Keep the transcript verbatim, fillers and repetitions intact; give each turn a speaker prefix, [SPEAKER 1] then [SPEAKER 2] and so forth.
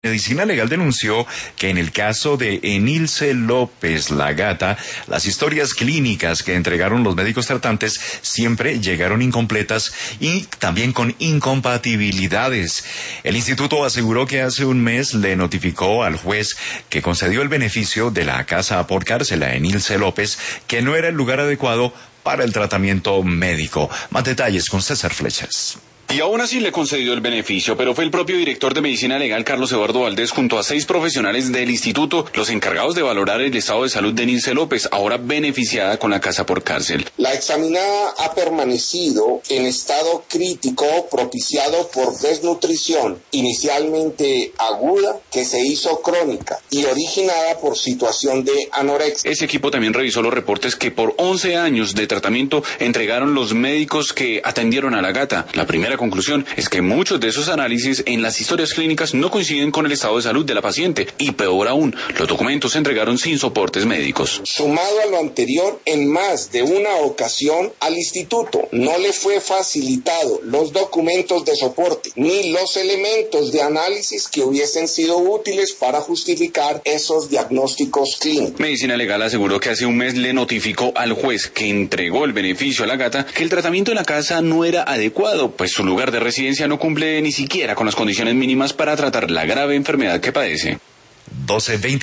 [SPEAKER 1] Medicina Legal denunció que en el caso de Enilce López, la gata, las historias clínicas que entregaron los médicos tratantes siempre llegaron incompletas y también con incompatibilidades. El instituto aseguró que hace un mes le notificó al juez que concedió el beneficio de la casa por cárcel a Enilce López que no era el lugar adecuado para el tratamiento médico. Más detalles con César Flechas.
[SPEAKER 2] Y aún así le concedió el beneficio, pero fue el propio director de Medicina Legal, Carlos Eduardo Valdés, junto a seis profesionales del instituto, los encargados de valorar el estado de salud de Enilce López, ahora beneficiada con la casa por cárcel.
[SPEAKER 3] La examinada ha permanecido en estado crítico propiciado por desnutrición, inicialmente aguda, que se hizo crónica y originada por situación de anorexia.
[SPEAKER 2] Ese equipo también revisó los reportes que por once años de tratamiento entregaron los médicos que atendieron a la gata. La primera conclusión es que muchos de esos análisis en las historias clínicas no coinciden con el estado de salud de la paciente y peor aún, los documentos se entregaron sin soportes médicos.
[SPEAKER 3] Sumado a lo anterior, en más de una ocasión al instituto no le fue facilitado los documentos de soporte ni los elementos de análisis que hubiesen sido útiles para justificar esos diagnósticos clínicos.
[SPEAKER 2] Medicina Legal aseguró que hace un mes le notificó al juez que entregó el beneficio a la gata que el tratamiento en la casa no era adecuado, pues su lugar de residencia no cumple ni siquiera con las condiciones mínimas para tratar la grave enfermedad que padece.
[SPEAKER 1] doce veinte